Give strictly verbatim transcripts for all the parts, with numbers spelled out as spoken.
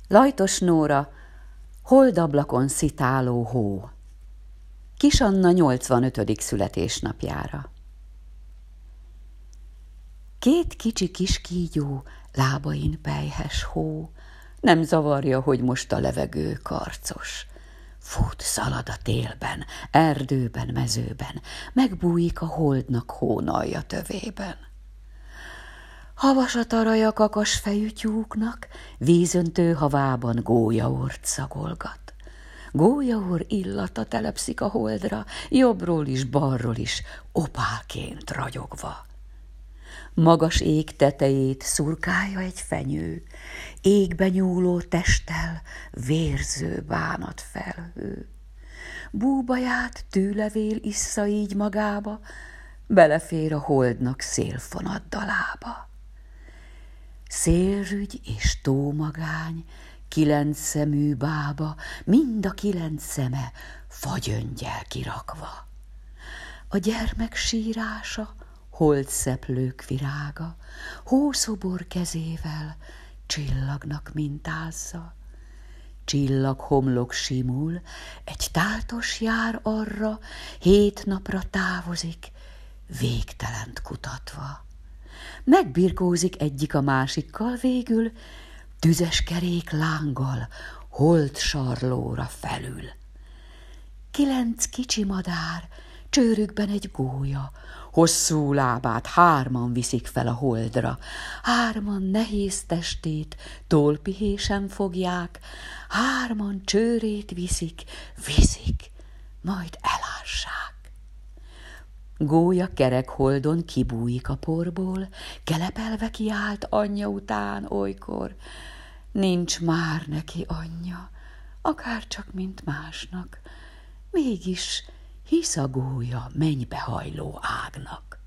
Lajtos Nóra, holdablakon szitáló hó. Kis Anna nyolcvanötödik születésnapjára. Két kicsi kis kígyó, lábain pelyhes hó, nem zavarja, hogy most a levegő karcos. Fut, szalad a télben, erdőben, mezőben, megbújik a holdnak hónalja tövében. Havasat araj a kakas fejű tyúknak, vízöntő havában gólyaort szagolgat. Gólyaor illata telepszik a holdra, jobbról is, balról is, opálként ragyogva. Magas ég tetejét szurkálja egy fenyő, égbe nyúló testtel vérző bánatfelhő. Búbaját tűlevél issza így magába, belefér a holdnak szélfonat dalába. Szélrügy és tómagány, kilenc szemű bába, mind a kilenc szeme fagyöngyel kirakva. A gyermek sírása, holdszeplők virága, hószobor kezével csillagnak mintázza. Csillaghomlok simul, egy táltos jár arra, hét napra távozik, végtelent kutatva. Megbirkózik egyik a másikkal végül, tüzes kerék lánggal, hold sarlóra felül. Kilenc kicsi madár, csőrükben egy gólya, hosszú lábát hárman viszik fel a holdra, hárman nehéz testét tólpihésen fogják, hárman csőrét viszik, viszik, majd elássák. Gólya kerek holdon kibújik a porból, kelepelve kiállt anyja után olykor. Nincs már neki anyja, akárcsak mint másnak, mégis hisz a gólya mennybe-hajló ágnak.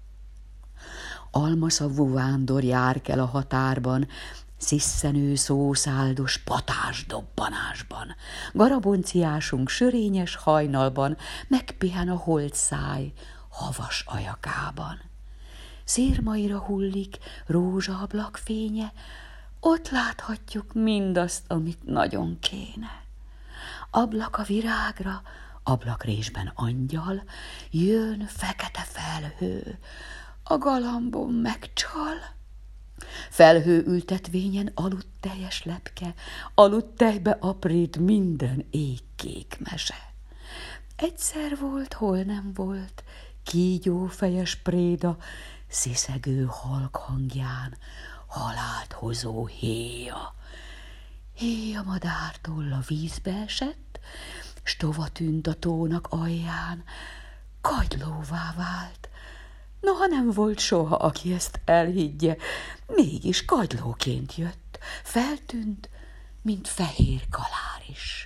Almaszavú vándor jár kell a határban, szisszenő szószáldos patásdobbanásban. Garabonciásunk sörényes hajnalban megpihen a holdszáj havas ajakában. Szirmaira hullik rózsaablak fénye, ott láthatjuk mindazt, amit nagyon kéne. Ablak a virágra, ablakrésben angyal, jön fekete felhő, a galambon megcsal. Felhő ültetvényen aludt teljes lepke, aludt tejbe aprít minden égkék mese. Egyszer volt, hol nem volt, kígyófejes préda, sziszegő halk hangján halált hozó héja. Héja madártól a vízbe esett, s tova tűnt a tónak alján, kagylóvá vált. Noha nem volt soha, aki ezt elhiggye, mégis kagylóként jött, feltűnt, mint fehér kalár is.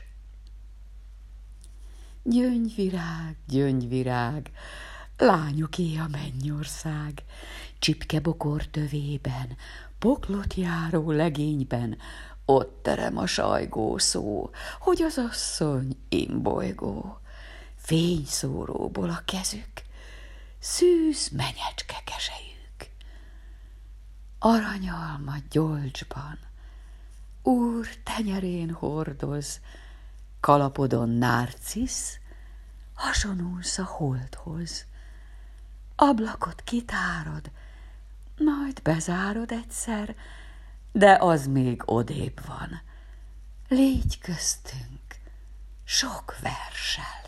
Gyöngyvirág, gyöngyvirág, lányoké a mennyország, csipkebokor tövében, poklot járó legényben, ott terem a sajgó szó, hogy az asszony imbolygó. Fényszóróból a kezük, szűz menyecske keselyük. Aranyalma gyolcsban, úr tenyerén hordoz, kalapodon nárcisz, hasonulsz a holdhoz. Ablakot kitárod, majd bezárod egyszer, de az még odébb van. Légy köztünk sok verssel.